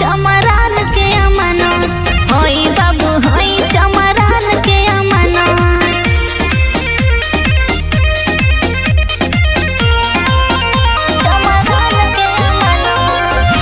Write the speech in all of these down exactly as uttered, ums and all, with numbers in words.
चमरान के अमानत होई बाबू होई चमरान के अमानत चमरान के अमानत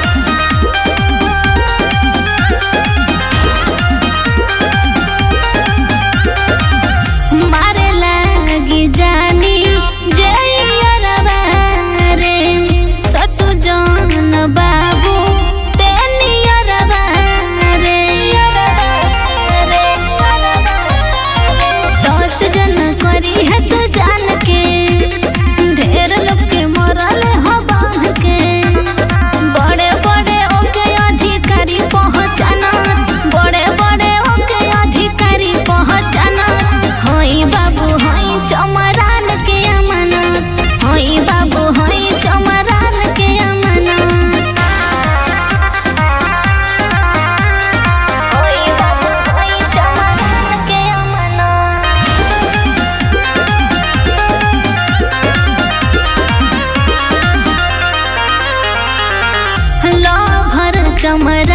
मारे लागी जानी जइयरवा रे सटु जन बाबू तेनियरवा रे टच जन करी है तू जान के ढेर लोग के मरल हो बांध के बड़े बड़े ओके अधिकारी पहचाना बड़े बड़े ओके अधिकारी पहचाना होई बाबू होई चमरान के अमानत होई बाबू होई चमरान के अमानत होई बाबू होई चमरान के अमानत लो भर चमरान